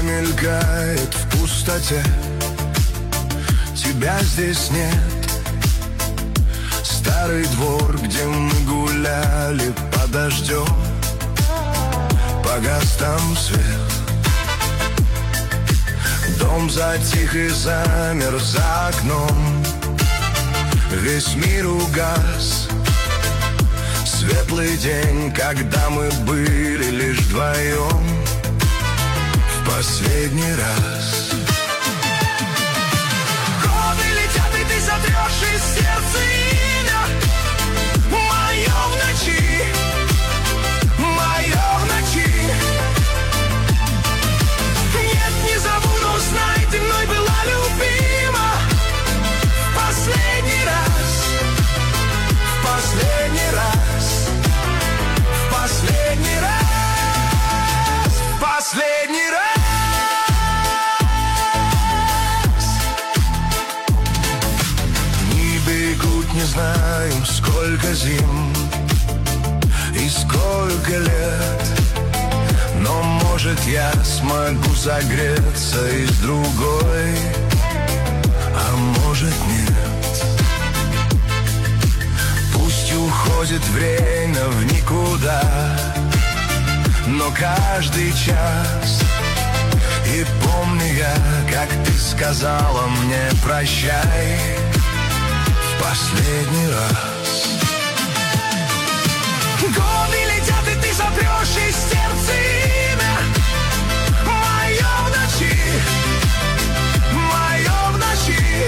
мелькает в пустоте, тебя здесь нет. Старый двор, где мы гуляли под дождем, погас там свет. Дом затих и замер за окном, весь мир угас. Светлый день, когда мы были лишь вдвоем в последний раз. Годы летят, и ты сотрешь из сердца имя мое в ночи, мое в ночи. Нет, не забуду, знай, ты мной была любима в последний раз, в последний раз, в последний раз, в последний раз. Не знаем, сколько зим и сколько лет, но, может, я смогу согреться и с другой, а может, нет. Пусть уходит время в никуда, но каждый час. И помню я, как ты сказала мне прощай последний раз. Годы летят, и ты сотрешь из сердца имя мое в ночи, мое в ночи.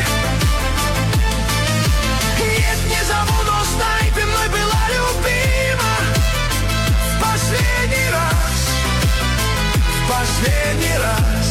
Нет, не забуду, знай, ты мной была любима в последний раз, в последний раз.